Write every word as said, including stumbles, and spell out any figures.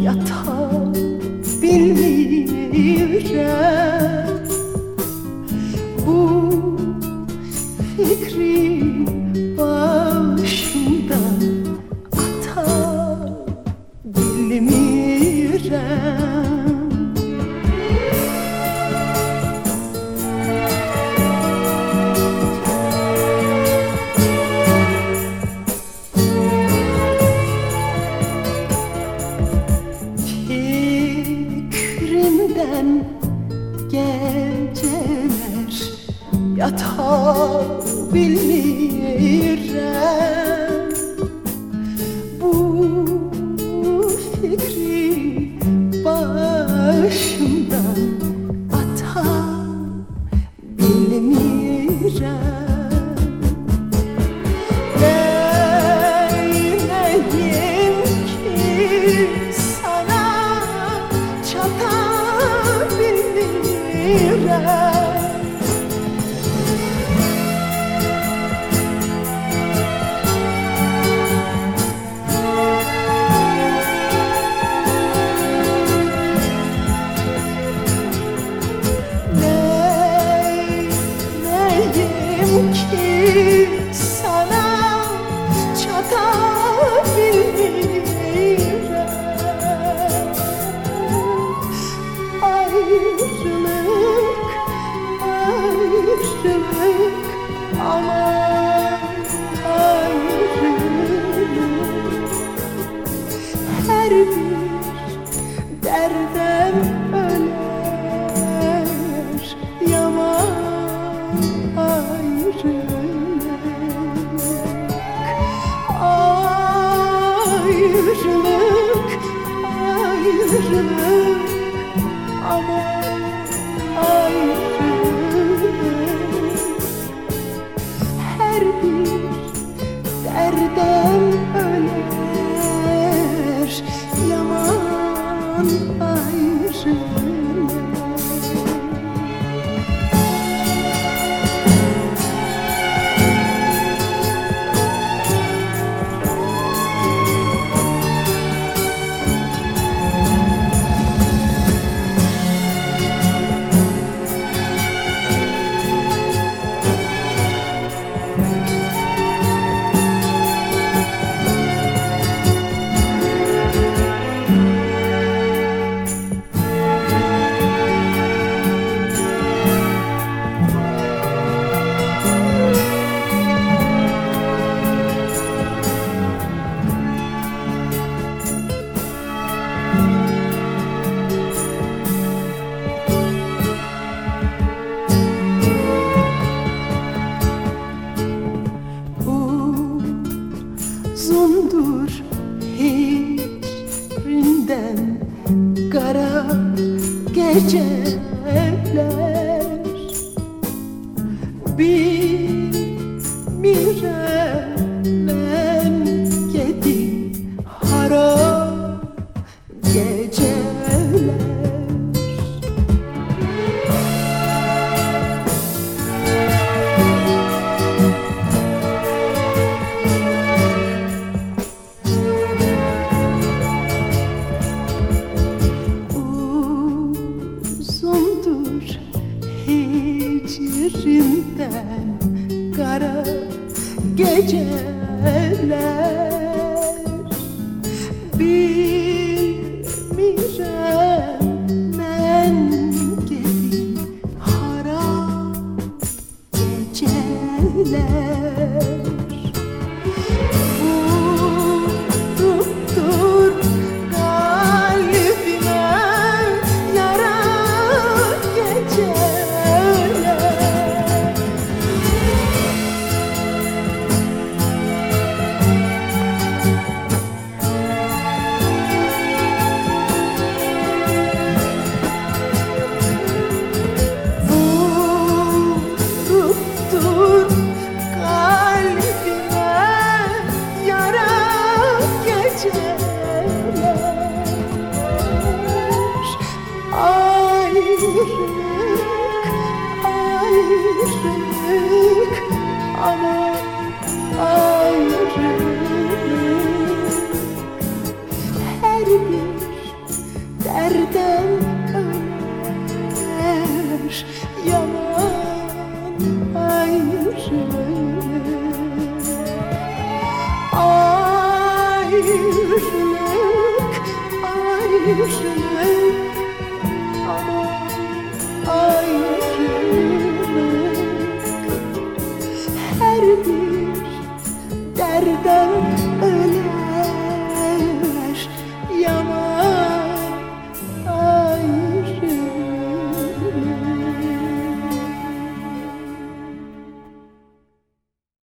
yatabilmirəm. Bu fikri başımdan ata bilmirəm. Fikrimdən geceler yata bilmirəm. Bu fikri başımdan ata bilmirəm. Neyleyim ki sana çatabilmirəm. Neyleyim ki sana çatabilmirəm. Ayrılık, ayrılık, aman ayrılık. Her bir derdem öler, yaman ayrılık. Ayrılık, ayrılık, aman ayrılık. Her bir derdem öler, yaman ayrılık. Uzundur hiçbirinden kara geceler. Bilmirəm mən gedi hara geceler. Uzundur hicrimden kara geceler. Bilmirəm mən gedib hara geceler. Vurubdur kalbime yara geceler. ayrılık aman ayrılık her bir derden